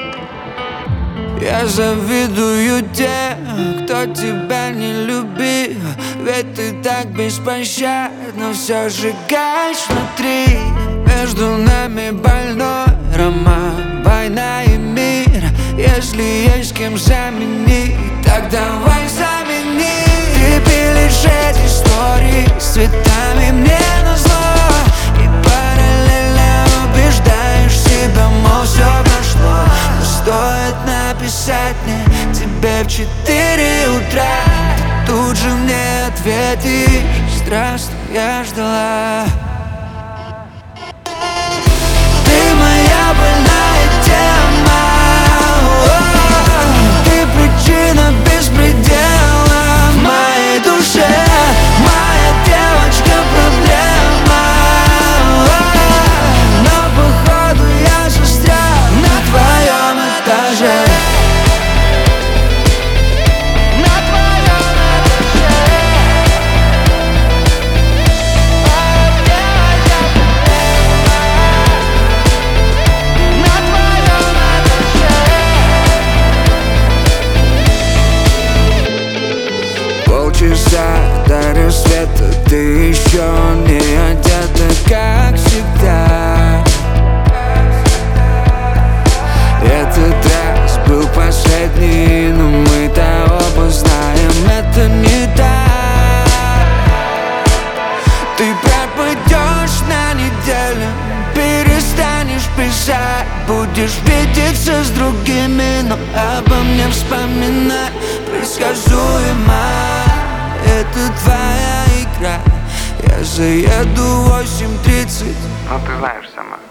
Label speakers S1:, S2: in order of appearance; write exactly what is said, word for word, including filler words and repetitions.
S1: Я завидую тем, кто тебя не любил, ведь ты так беспощадно все сжигаешь внутри. Между нами больной роман, война и мир. Если есть кем заменить, так давай замени. Ты пилишь эти истории с цветами мне назло, и параллельно убеждаешь себя, мол, все прошло. Но стоит написать мне тебе в четыре утра, тут же мне ответишь: здравствуй, я ждала. Ты моя больная тема, ты причина беспредела в моей душе, моя девочка проблема. Но походу я застрял на твоем этаже. Полчаса до рассвета, ты еще не одета, как всегда. Этот раз был последний, но мы-то оба знаем, это не так. Ты пропадешь на неделю, перестанешь писать, будешь видеться с другими, но обо мне вспоминай. Предсказуемо, это твоя игра. Я заеду в восемь тридцать.
S2: Ну ты знаешь сама.